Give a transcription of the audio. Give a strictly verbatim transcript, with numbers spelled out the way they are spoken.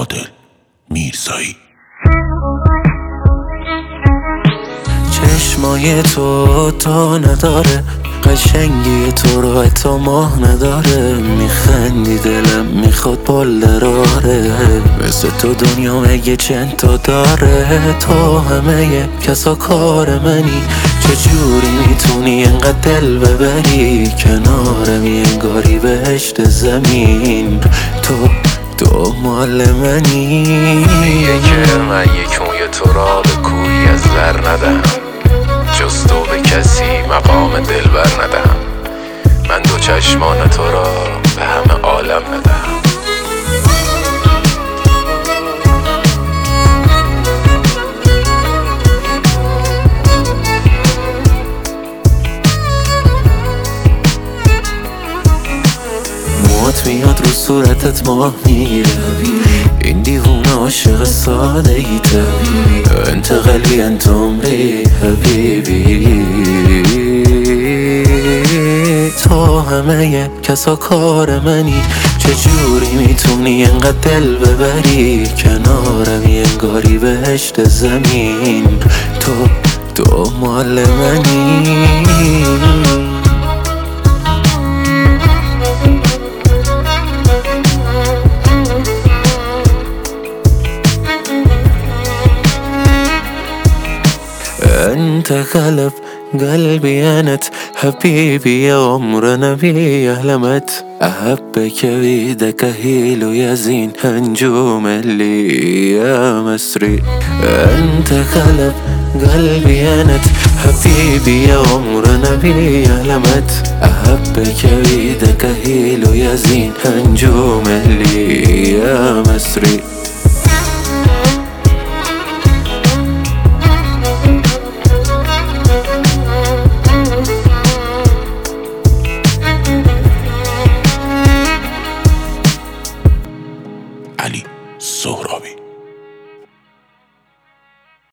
عادل میرزایی. چشمای تو تا نداره، قشنگی تو رو حتی ماه نداره. میخندی دلم میخواد بال دراره، مثل تو دنیا مگه چند تا داره. تو همه کسا کار منی، چجوری میتونی انقدر دل ببری؟ کنارمی انگاری بهشت زمین، تو تو مال منی. میگه که من یک موی تو را به کوی از زر ندهم، جز تو به کسی مقام دلبر ندهم. من دو چشمان تو را به همه عالم ندهم. موات میاد رو صورتت ماه میگیره، این دیوونه عاشق ساده ایته. انت قلبی انت عمری حبیبی، تو همه کسا کار منی، چجوری میتونی انقدر دل ببری؟ کنارمی انگاری بهشت زمین، تو تو مال منی. انت قلب قلبي انت حبيبي يا عمر نبي احلمت احبك بيدك هيل يزين هنجوم اللي يا مسري. انت قلب قلبي انت حبيبي يا عمر نبي احلمت احبك بيدك هيل يزين هنجوم اللي يا مسري. علی سهرابی.